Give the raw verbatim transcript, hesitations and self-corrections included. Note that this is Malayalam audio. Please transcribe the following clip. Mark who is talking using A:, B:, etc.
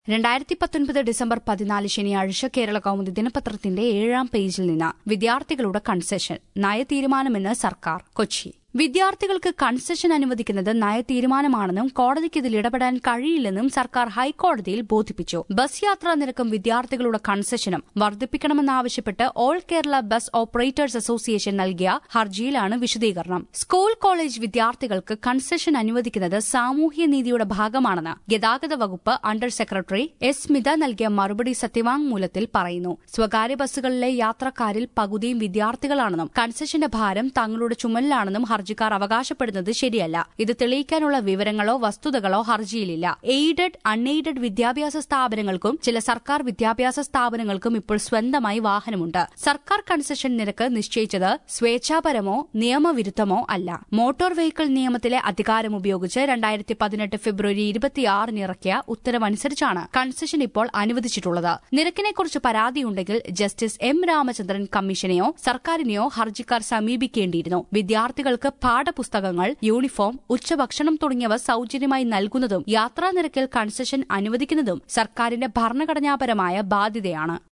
A: രണ്ടായിരത്തി പത്തൊൻപത് ഡിസംബർ പതിനാല് ശനിയാഴ്ച കേരള കൗമുദി ദിനപത്രത്തിന്റെ ഏഴാം പേജിൽ നിന്ന് വിദ്യാർത്ഥികളുടെ കൺസെഷൻ നയതീരുമാനമെന്ന് സർക്കാർ കൊച്ചി വിദ്യാർത്ഥികൾക്ക് കൺസെഷൻ അനുവദിക്കുന്നത് നയതീരുമാനമാണെന്നും കോടതിക്ക് ഇതിൽ ഇടപെടാൻ കഴിയില്ലെന്നും സർക്കാർ ഹൈക്കോടതിയിൽ ബോധിപ്പിച്ചു. ബസ് യാത്രാ നിരക്കും വിദ്യാർത്ഥികളുടെ കൺസെഷനും വർദ്ധിപ്പിക്കണമെന്നാവശ്യപ്പെട്ട് all Kerala bus operators association നൽകിയ ഹർജിയിലാണ് വിശദീകരണം. സ്കൂൾ കോളേജ് വിദ്യാർത്ഥികൾക്ക് കൺസെഷൻ അനുവദിക്കുന്നത് സാമൂഹ്യനീതിയുടെ ഭാഗമാണെന്ന് ഗതാഗത വകുപ്പ് അണ്ടർ സെക്രട്ടറി എസ് സ്മിത നൽകിയ മറുപടി സത്യവാങ്മൂലത്തിൽ പറയുന്നു. സ്വകാര്യ ബസ്സുകളിലെ യാത്രക്കാരിൽ പകുതിയും വിദ്യാർത്ഥികളാണെന്നും കൺസെഷന്റെ ഭാരം തങ്ങളുടെ ചുമലിലാണെന്നും ഹർജിക്കാർ അവകാശപ്പെടുന്നത് ശരിയല്ല. ഇത് തെളിയിക്കാനുള്ള വിവരങ്ങളോ വസ്തുതകളോ ഹർജിയിലില്ല. എയ്ഡഡ് അൺഎയ്ഡഡ് വിദ്യാഭ്യാസ സ്ഥാപനങ്ങൾക്കും ചില സർക്കാർ വിദ്യാഭ്യാസ സ്ഥാപനങ്ങൾക്കും ഇപ്പോൾ സ്വന്തമായി വാഹനമുണ്ട്. സർക്കാർ കൺസെഷൻ നിരക്ക് നിശ്ചയിച്ചത് സ്വേച്ഛാപരമോ നിയമവിരുദ്ധമോ അല്ല. മോട്ടോർ വെഹിക്കിൾ നിയമത്തിലെ അധികാരം ഉപയോഗിച്ച് രണ്ടായിരത്തി പതിനെട്ട് ഫെബ്രുവരി ഇരുപത്തിയാറിന് ഇറക്കിയ ഉത്തരവനുസരിച്ചാണ് കൺസെഷൻ ഇപ്പോൾ അനുവദിച്ചിട്ടുള്ളത്. നിരക്കിനെക്കുറിച്ച് പരാതിയുണ്ടെങ്കിൽ ജസ്റ്റിസ് എം രാമചന്ദ്രൻ കമ്മീഷനെയോ സർക്കാരിനെയോ ഹർജിക്കാർ സമീപിക്കേണ്ടിയിരുന്നു. വിദ്യാർത്ഥികൾക്ക് പാഠപുസ്തകങ്ങൾ, യൂണിഫോം, ഉച്ചഭക്ഷണം തുടങ്ങിയവ സൌജന്യമായി നൽകുന്നതും യാത്രാനിരക്കിൽ കൺസെഷൻ അനുവദിക്കുന്നതും സർക്കാരിന്റെ ഭരണഘടനാപരമായ ബാധ്യതയാണ്.